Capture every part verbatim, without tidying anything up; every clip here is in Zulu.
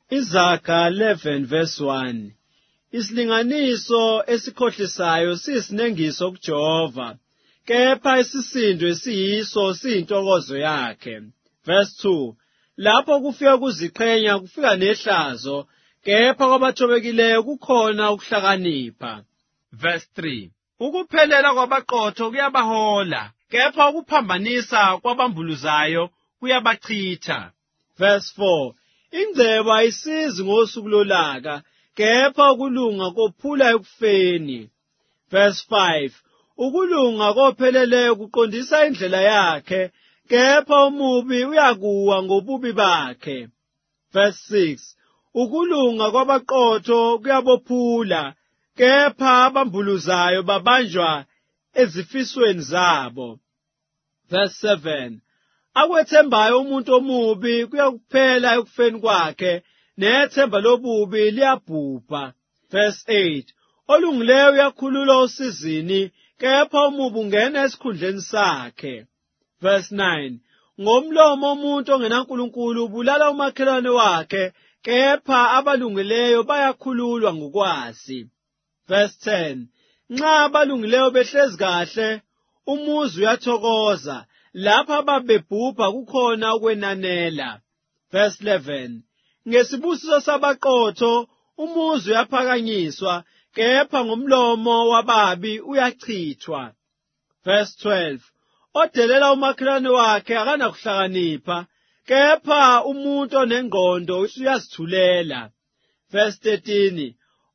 Izaga eleven verse one. Isilinganiso esikhohlisayo siyisinengiso kuJehova, kepha isisindo esiyiso siyintokozo yakhe. Verse two. Lapho kufika kuziqhenya kufika nehlazo, kepha kwabathobekileyo kukhona ukuhlakanipha. Verse three. Ukuphelela kwabaqotho kuyabahola, kepha ukuphambanisa kwabambuluzayo kuyabachitha. Verse four. Ingcebo ayisizi ngosuku lolaka, kepha ukulunga kophula ekufeni. Verse five. Ukulunga kopheleleyo kuqondisa indlela yakhe, kepha umubi uyakuwa ngobubi bakhe. Verse six. Ukulunga kwabaqotho kuyabophula, kepha abambuluzayo babanjwa ezifisweni zabo. Verse seven. Akwethembayo umuntu omubi kuyakuphela ekufeni kwakhe, nethemba lobubi liyabhubha. Verse eight. Olungileyo uyakhulula usizini, kepha umubi ungena esikhundleni sakhe. Verse nine. Ngomlomo umuntu ongenaNkulunkulu ubulala umakhelwane wakhe, kepha abalungileyo bayakhululwa ngokwazi. Verse ten. Nxa abalungileyo behlezi kahle, umuzi uyathokoza, lapha ababebhubha kukhona ukwenanela. Verse eleven. Ngesibusiso sabaqotho umuzi uyaphakanyiswa, kepha ngomlomo wababi uyachithwa. Verse twelve. Odelela umakhelwane wakhe akanakuhlakanipha, kepha umuntu onengqondo uyazithulela. Verse thirteen.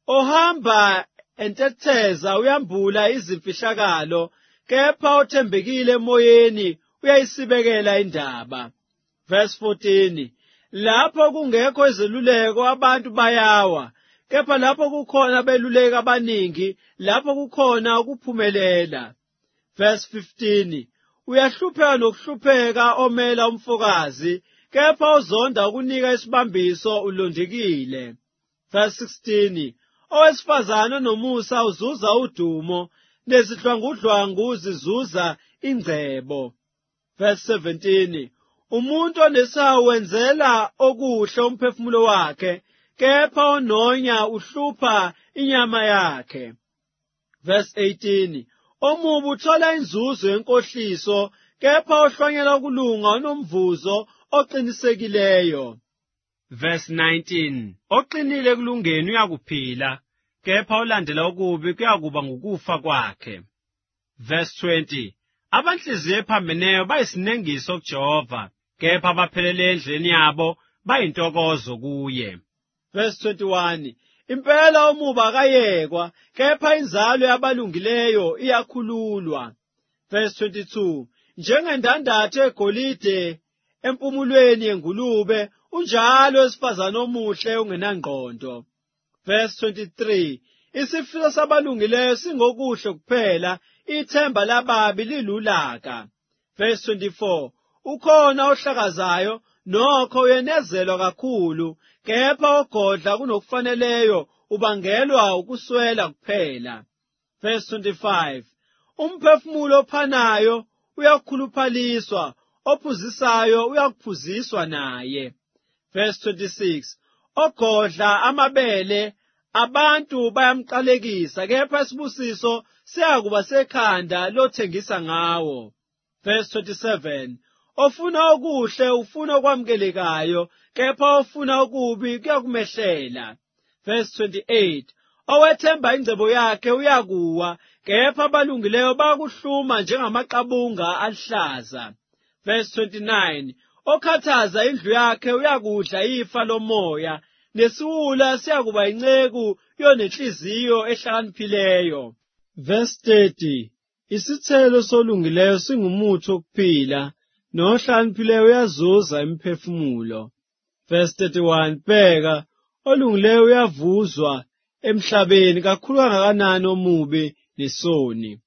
Ohamba entetheza uyambula izimfihlakalo, kepha othembekile emoyeni uyayisibekela indaba. Verse fourteen. Lapho kungekho izeluleko abantu bayawa, kepha lapho kukhona abeluleki abaningi, lapho kukhona ukuphumelela. Verse fifteen. Uyahlupheka nokuhlupheka omela umfokazi, kepha ozonda ukunika isibambiso ulondekile. Verse sixteen. Owesifazane nomusa uzuza udumo, nezidlwangudlwangu zizuza ingcebo. Verse seventeen. Umuntu onesawu wenzela okuhle umphefumulo wakhe, kepha ononya uhlupha inyama yakhe. Verse eighteen. Omubi uthola inzuzo yenkohliso, kepha ohlwanyela ukulunga unomvuzo oqinisekileyo. Verse nineteen. Oqinile ekulungeni uyakuphila, kepha olandela okubi kuyakuba ngukufa kwakhe. Verse twenty. Abanhliziyo ephambeneyo bayisinengiso kuJehova, kepha abaphelele endleleni yabo bayintokozo kuye. Verse twenty-one. Impela umubi akayekwa, kepha inzalo yabalungileyo iyakhululwa. Verse twenty-two. Njengendandatho egolide empumulweni yengulube, unjalo owesifazane omuhle ungenangqondo. Verse twenty-three. Isifiso sabalungileyo singokuhle kuphela, ithemba lababi lilulaka. Verse twenty-four. Ukhona ohlakazayo, nokho uyenezelwa kakhulu, kepha ogodla kunokufaneleyo ubangelwa ukuswela kuphela. Verse twenty-five. Umphefumulo ophanayo uyakhuluphaliswa, ophuzisayo uyakuphuziswa naye. Verse twenty-six. Ogodla amabele abantu bayamqalekisa, kepha isibusiso siyakuba sekhanda lothengisa ngawo. Verse twenty-seven. Ofuna okuhle ufuna okwamukelekayo, kepha ofuna okubi kuyakumehlela. Verse twenty-eight. Owethemba ingcebo yakhe uyakuwa, kepha abalungileyo bayakuhluma njengamaqabunga aluhlaza. Verse twenty-nine. Okhathaza indlu yakhe uyakudla ifa lomoya, nesiwula siyakuba inceku yonenhliziyo ehlakaniphileyo. Verse thirty. Isithelo solungileyo singumuthi wokuphila, nohlakaniphileyo uyazuza imiphefumulo. Verse thirty-one. Bheka, olungileyo uyavuzwa emhlabeni, kakhulu kangakanani omubi nesoni.